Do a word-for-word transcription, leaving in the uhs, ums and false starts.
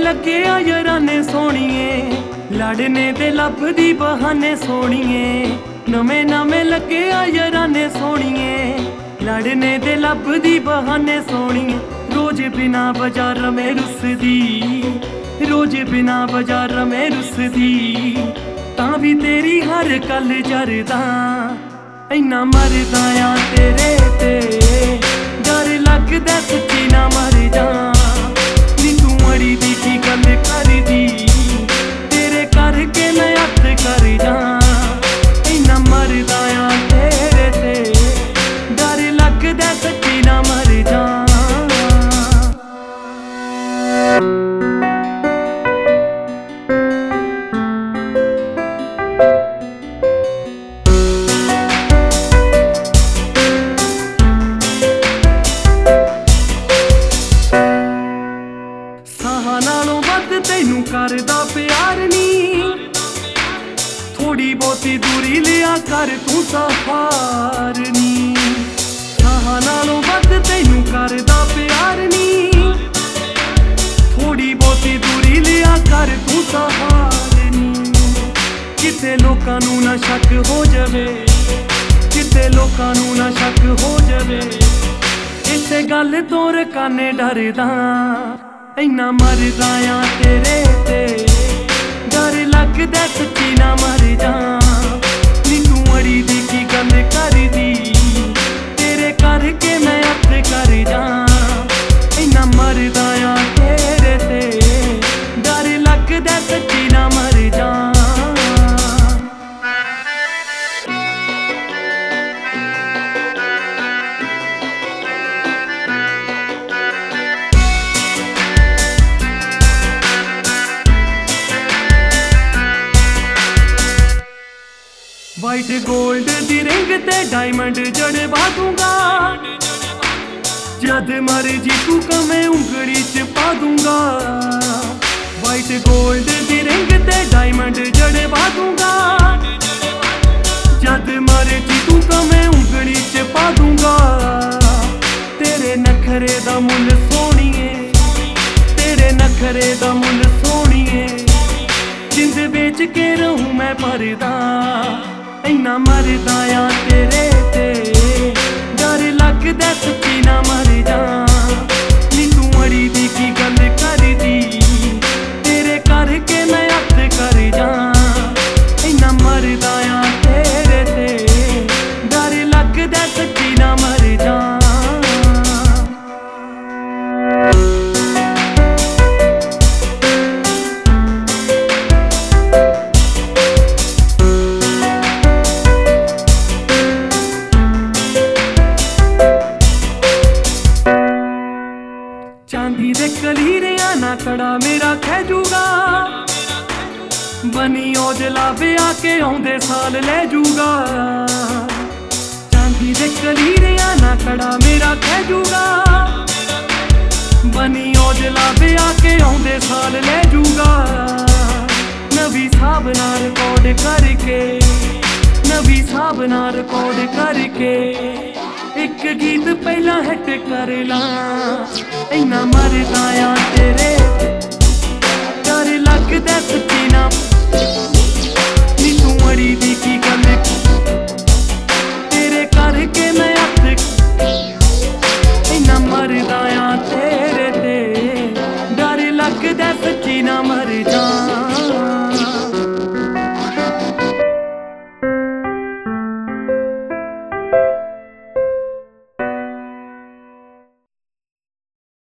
लगे आ याराने सोहणीए लड़ने ते लभदी बहाने सोहणीए नवे नवे लगे आ याराने सोहणीए लड़ने ते लभदी बहाने सोहणीए रोज बिना बाजार में रुसदी रोज बिना बाजार में रुसदी तां भी तेरी हर गल जरदा इन्ना मरदा आ तेरे ते डर लगदा सच्ची ना मर जा नी तू मड़ी दी की गल करदी तेरे करके मैं हथ कर जा इन्ना मरदा आ तेरे ते डर लगदा सच्ची ना मर जा नालों वध तैनू करदा प्यार नी थोड़ी बहुती दूरी लिया कर तू सहार नी साहां नालों वध तैनू करदा प्यार नी थोड़ी बहुती दूरी लिया कर तू सहार नी किते लोकां नू ना शक हो जावे किते लोकां नू ना शक हो जावे इसे गल तो रकाने डरदा इन्ना मरदा आ तेरे ते डर लगदा सच्ची ना मर जा नी तू अड़ी दी की गल करदी तेरे करके मैं हथ कर जा इन्ना मरदा आ तेरे ते डर लगदा सच्ची ना मर जा वाइट गोल्ड दी रिंग ते डायमंड जड़वा दूंगा जद मर्जी तू कमें उंगली च पा दूंगा वाइट गोल्ड दी रिंग ते डायमंड जड़वा दूंगा जद मर्जी तू कमें उंगली च पा दूंगा तेरे नखरे दा मुल सोहणीए तेरे नखरे दा मुल सोहणीए जिंद बेच के रहूं मैं भरदा इन्ना मरदा आ तेरे ते डर लगदा सच्ची ना मर जा नी तू अड़ी दी की गल करदी तेरे करके मैं हथ कर जा इन्ना मरदा आ तेरे ते डर लगदा सच्ची ना मर जा चांदी दे कलीरिया ना कड़ा मेरा खैजूगा बनी औजला ब्याह के आउंदे साल ले जूगा चांदी दे कलीरिया ना कड़ा मेरा खैजूगा बनी औजला ब्याह के आउंदे साल ले जूगा नवी साहब ना रिकॉर्ड करके नवी साहब ना रिकॉर्ड करके एक गीत पहला हिट कर ला इन्ना मरदा आ तेरे डर लगदा सच्ची ना नी तू अड़ी दी की गल तेरे करके मैं हथ इन्ना मरदा आ तेरे ते डर लगदा सच्ची ना मर जा।